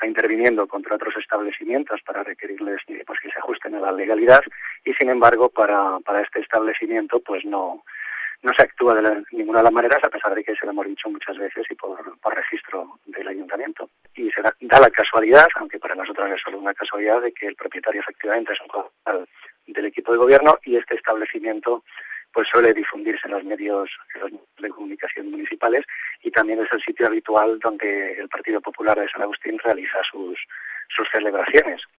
está interviniendo contra otros establecimientos para requerirles pues que se ajusten a la legalidad, y sin embargo para este establecimiento pues no se actúa de ninguna de las maneras, a pesar de que se lo hemos dicho muchas veces y por registro del ayuntamiento. Y se da la casualidad, aunque para nosotros es solo una casualidad, de que el propietario efectivamente es un concejal del equipo de gobierno, y este establecimiento pues suele difundirse en los medios de comunicación municipales, y también es el sitio habitual donde el Partido Popular de San Agustín realiza sus celebraciones.